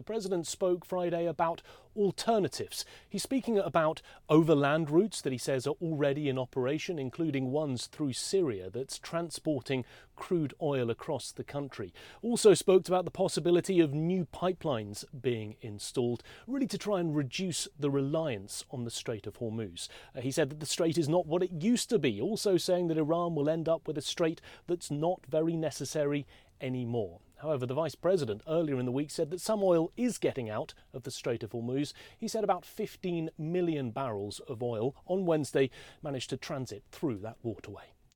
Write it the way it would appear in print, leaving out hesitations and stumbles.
president spoke Friday about alternatives. He's speaking about overland routes that he says are already in operation, including ones through Syria that's transporting crude oil across the country. Also spoke about the possibility of new pipelines being installed, really to try and reduce the reliance on the Strait of Hormuz. He said that the strait is not what it used to be, also saying that Iran will end up with a strait that's not very necessary anymore. However, the Vice President earlier in the week said that some oil is getting out of the Strait of Hormuz. He said about 15 million barrels of oil on Wednesday managed to transit through that waterway.